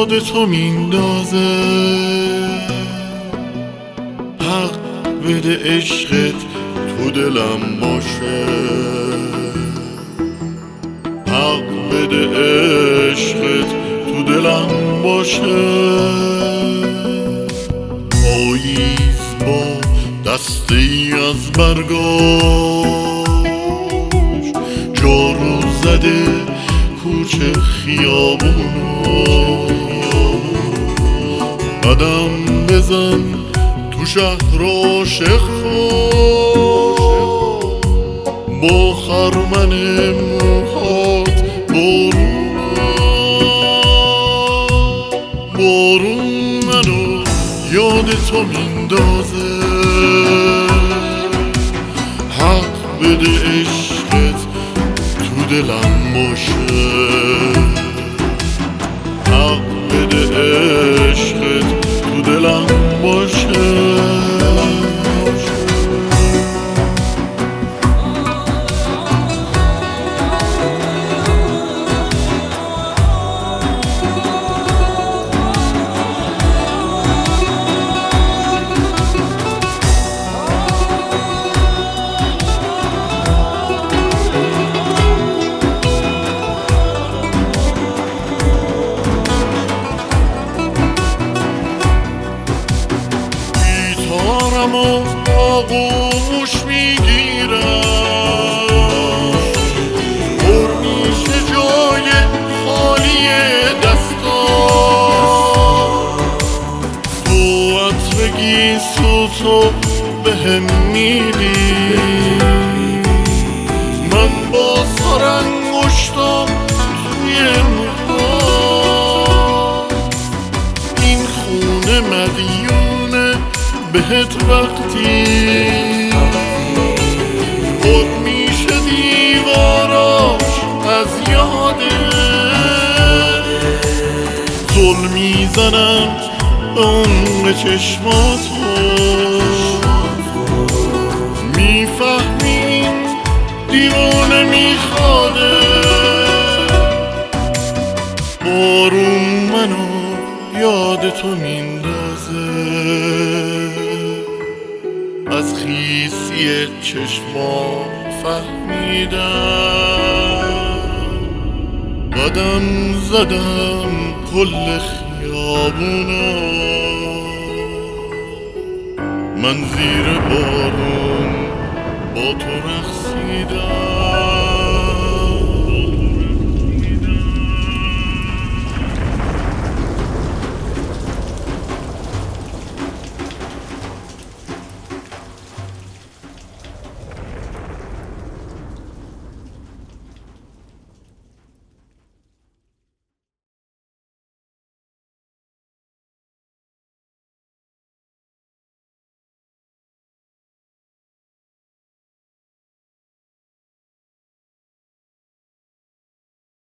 یاد تو میندازه. حق بده عشقت تو دلم باشه، حق بده عشقت تو دلم باشه. پاییز با دستی از برگاش جارو زده کوچه خیابونو. قدم بزن تو شهر عاشق با خرمن موهات بارون منو یاد تو میندازه. حق بده عشقت تو دلم باشه، حق بده عشقت تو دلم باشه. و آغوش میگیرم، پر میشه جای خالی دستان. تو عطرگی تو بهم میدی، من با سر انگشتم توی موهام. این خونه مدیونه بهت وقتی خود میشه دیواراش از یاده. زل میزنم به عمق چشماتو، میفهمین دیوانه میخواده. بارون منو یاد تو میندازه، از خیسی چشما فهمیدم. قدم زدم کل خیابونو، من زیر بارون با تو رقصیدم.